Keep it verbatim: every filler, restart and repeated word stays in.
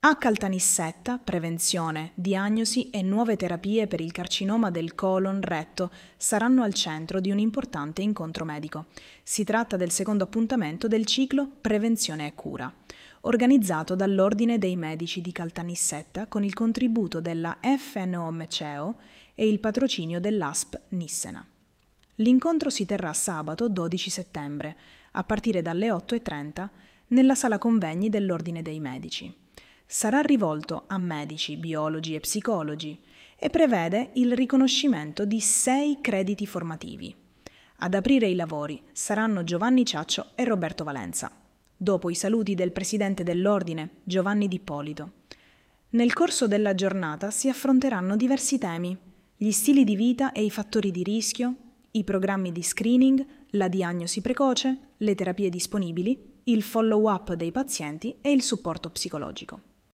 A Caltanissetta, prevenzione, diagnosi e nuove terapie per il carcinoma del colon retto saranno al centro di un importante incontro medico. Si tratta del secondo appuntamento del ciclo Prevenzione e Cura, organizzato dall'Ordine dei Medici di Caltanissetta con il contributo della F N O Meceo e il patrocinio dell'A S P Nissena. L'incontro si terrà sabato dodici settembre, a partire dalle otto e trenta, nella sala convegni dell'Ordine dei Medici. Sarà rivolto a medici, biologi e psicologi e prevede il riconoscimento di sei crediti formativi. Ad aprire i lavori saranno Giovanni Ciaccio e Roberto Valenza, dopo i saluti del presidente dell'Ordine, Giovanni D'Ippolito. Nel corso della giornata si affronteranno diversi temi: gli stili di vita e i fattori di rischio, i programmi di screening, la diagnosi precoce, le terapie disponibili, il follow-up dei pazienti e il supporto psicologico.